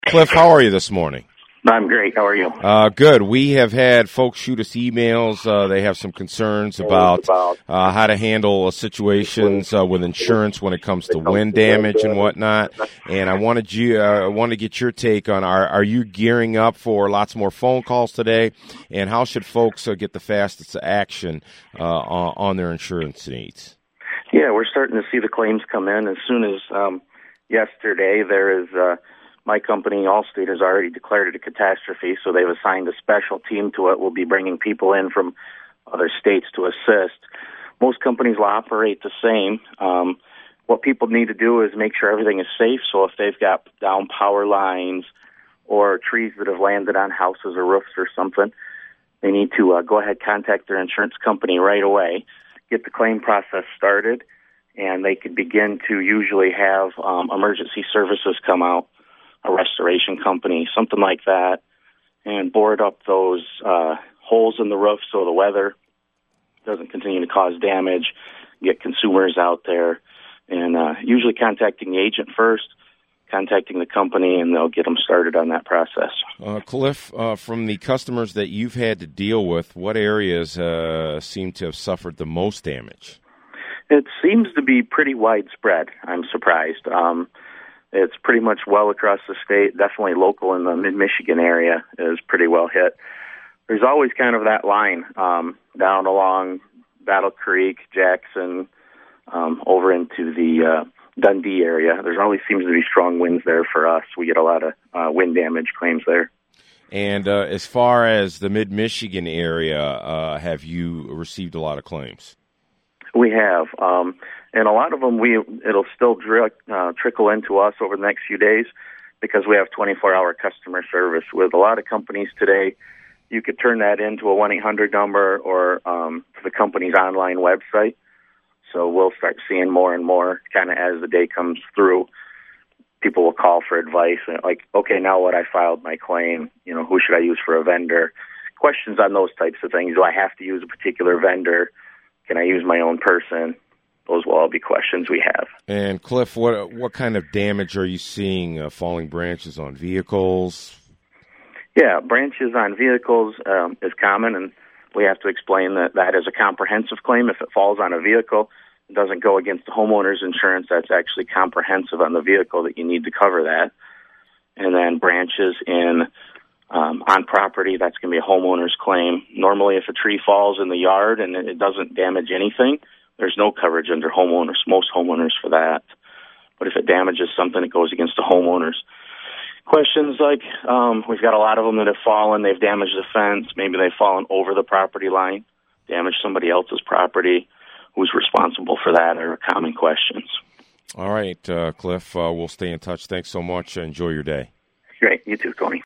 Cliff, how are you this morning? I'm great. How are you? Good. We have had folks shoot us emails. They have some concerns about how to handle situations with insurance when it comes to wind damage and whatnot. And I wanted to get your take on are you gearing up for lots more phone calls today? And how should folks get the fastest action on their insurance needs? Yeah, we're starting to see the claims come in as soon as yesterday. There is my company, Allstate, has already declared it a catastrophe, so they've assigned a special team to it. We'll be bringing people in from other states to assist. Most companies will operate the same. What people need to do is make sure everything is safe, so if they've got down power lines or trees that have landed on houses or roofs or something, they need to go ahead, contact their insurance company right away, get the claim process started, and they could begin to usually have emergency services come out, a restoration company, something like that, and board up those holes in the roof so the weather doesn't continue to cause damage, get consumers out there, and usually contacting the agent first, contacting the company, and they'll get them started on that process. Cliff, from the customers that you've had to deal with, what areas seem to have suffered the most damage? It seems to be pretty widespread. I'm surprised. It's pretty much well across the state, definitely local in the mid-Michigan area is pretty well hit. There's always kind of that line down along Battle Creek, Jackson, over into the Dundee area. There always seems to be strong winds there for us. We get a lot of wind damage claims there. And as far as the mid-Michigan area, have you received a lot of claims? We have. And a lot of them, it'll still trickle into us over the next few days because we have 24-hour customer service. With a lot of companies today, you could turn that into a 1-800 number or to the company's online website. So we'll start seeing more and more kind of as the day comes through. People will call for advice, like, okay, now what I filed my claim, who should I use for a vendor? Questions on those types of things. Do I have to use a particular vendor? Can I use my own person? Those will all be questions we have. And Cliff, what kind of damage are you seeing? Falling branches on vehicles? Yeah, branches on vehicles is common, and we have to explain that is a comprehensive claim. If it falls on a vehicle, it doesn't go against the homeowner's insurance. That's actually comprehensive on the vehicle that you need to cover that. And then branches on property, that's going to be a homeowner's claim. Normally, if a tree falls in the yard and it doesn't damage anything, there's no coverage under most homeowners for that. But if it damages something, it goes against the homeowners. Questions like, we've got a lot of them that have fallen, they've damaged the fence, maybe they've fallen over the property line, damaged somebody else's property, who's responsible for that are common questions. All right, Cliff, we'll stay in touch. Thanks so much. Enjoy your day. Great. You too, Tony.